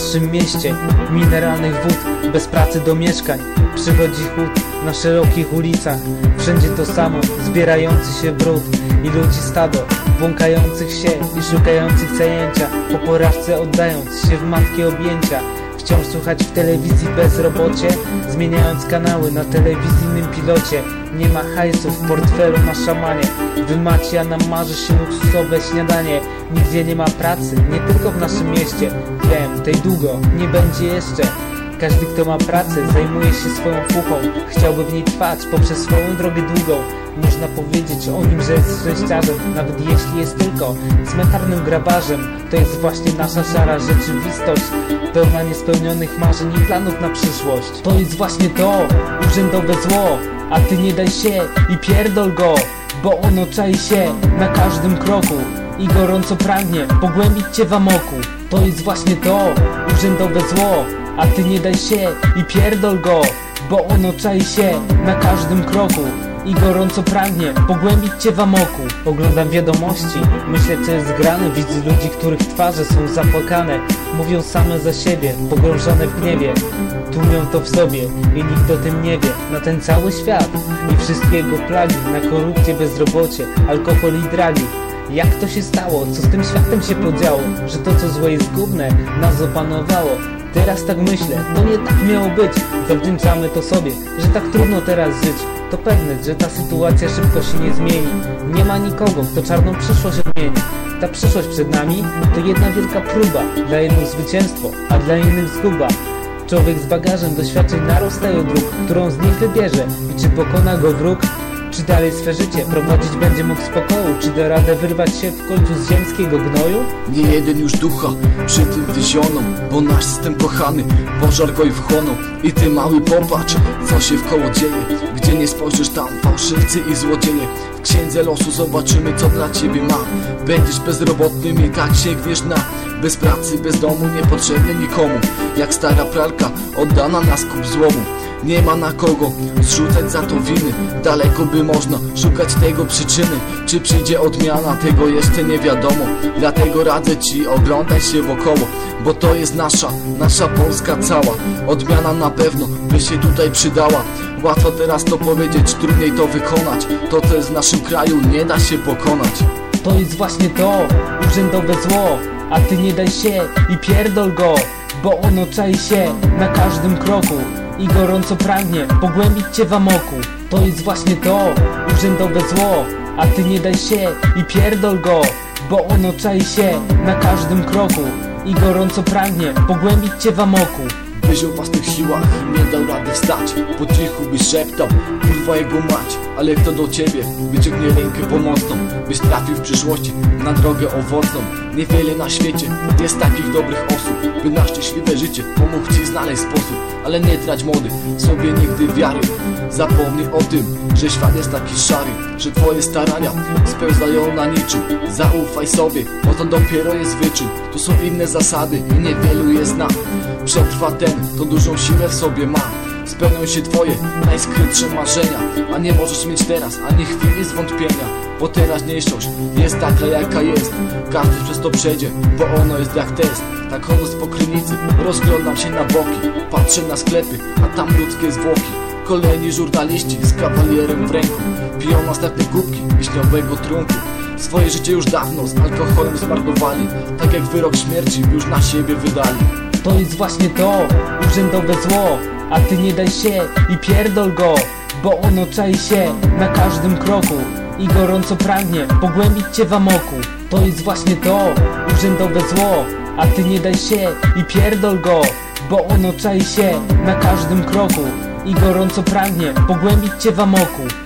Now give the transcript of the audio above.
naszym mieście mineralnych wód, bez pracy do mieszkań. Przychodzi chłód na szerokich ulicach, wszędzie to samo, zbierający się brud i ludzi stado, błąkających się i szukających zajęcia, po porażce oddając się w matkie objęcia. Wciąż słuchać w telewizji bezrobocie, zmieniając kanały na telewizyjnym pilocie. Nie ma hajsu w portfelu na szamanie, wymaci, a nam marzy się luksusowe śniadanie. Nigdzie nie ma pracy, nie tylko w naszym mieście. Wiem, tej długo nie będzie jeszcze. Każdy, kto ma pracę, zajmuje się swoją fuchą, chciałby w niej trwać poprzez swoją drogę długą. Można powiedzieć o nim, że jest szczęściarzem, nawet jeśli jest tylko cmentarnym grabarzem. To jest właśnie nasza szara rzeczywistość, pełna niespełnionych marzeń i planów na przyszłość. To jest właśnie to urzędowe zło, a ty nie daj się i pierdol go, bo ono czai się na każdym kroku i gorąco pragnie pogłębić cię w amoku. To jest właśnie to urzędowe zło, a ty nie daj się i pierdol go, bo ono czai się na każdym kroku i gorąco pragnie pogłębić cię w amoku. Oglądam wiadomości, myślę, co jest grane. Widzę ludzi, których twarze są zapłakane, mówią same za siebie, pogrążone w gniewie. Tłumią to w sobie i nikt o tym nie wie. Na ten cały świat i wszystkie jego plagi, na korupcję, bezrobocie, alkohol i dragi. Jak to się stało? Co z tym światem się podziało? Że to, co złe i zgubne, nas opanowało. Teraz tak myślę, to nie tak miało być. Zawdzięczamy to sobie, że tak trudno teraz żyć. To pewne, że ta sytuacja szybko się nie zmieni. Nie ma nikogo, kto czarną przyszłość odmieni. Ta przyszłość przed nami to jedna wielka próba. Dla jednych zwycięstwo, a dla innych zguba. Człowiek z bagażem doświadczeń narasta od dróg, którą z nich wybierze. I czy pokona go wróg? Czy dalej swe życie prowadzić będzie mógł z pokoju? Czy da radę wyrwać się w końcu z ziemskiego gnoju? Nie jeden już ducha przy tym wyzioną, bo nasz system kochany pożar go i wchłonął. I ty mały popatrz, co się wkoło dzieje. Gdzie nie spojrzysz, tam fałszywcy i złodzieje. W księdze losu zobaczymy, co dla ciebie ma. Będziesz bezrobotnym i tak sięgniesz na bez pracy, bez domu, niepotrzebny nikomu. Jak stara pralka oddana na skup złomu. Nie ma na kogo zrzucać za to winy. Daleko by można szukać tego przyczyny. Czy przyjdzie odmiana, tego jeszcze nie wiadomo. Dlatego radzę ci, oglądaj się wokoło, bo to jest nasza Polska cała. Odmiana na pewno by się tutaj przydała. Łatwo teraz to powiedzieć, trudniej to wykonać. To, co jest w naszym kraju, nie da się pokonać. To jest właśnie to urzędowe zło, a ty nie daj się i pierdol go, bo ono czai się na każdym kroku i gorąco pragnie pogłębić cię w amoku. To jest właśnie to urzędowe zło, a ty nie daj się i pierdol go, bo ono czai się na każdym kroku i gorąco pragnie pogłębić cię w amoku. Byś o własnych siłach nie dał rady wstać, po cichu byś szeptał, kurwa jego mać. Ale kto do ciebie wyciągnie rękę pomocną, byś trafił w przyszłości na drogę owocną. Niewiele na świecie jest takich dobrych osób, by na szczęśliwe życie pomógł ci znaleźć sposób. Ale nie trać młody sobie nigdy wiary. Zapomnij o tym, że świat jest taki szary, że twoje starania spełzają na niczym. Zaufaj sobie, bo to dopiero jest wyczyn. To są inne zasady i niewielu je zna. Przetrwa ten, kto dużą siłę w sobie ma. Spełnią się twoje najskrytsze marzenia, a nie możesz mieć teraz ani chwili zwątpienia, bo teraźniejszość jest taka jaka jest. Każdy przez to przejdzie, bo ono jest jak test. Tak chodząc po krynicy, rozglądam się na boki. Patrzę na sklepy, a tam ludzkie zwłoki. Kolejni żurnaliści z kawalierem w ręku piją następne kubki wiśniowego trunku. Swoje życie już dawno z alkoholem zmarnowali, tak jak wyrok śmierci już na siebie wydali. To jest właśnie to urzędowe zło, a ty nie daj się i pierdol go, bo ono czai się na każdym kroku i gorąco pragnie pogłębić cię w amoku. To jest właśnie to urzędowe zło, a ty nie daj się i pierdol go, bo ono czai się na każdym kroku i gorąco pragnie pogłębić cię w amoku.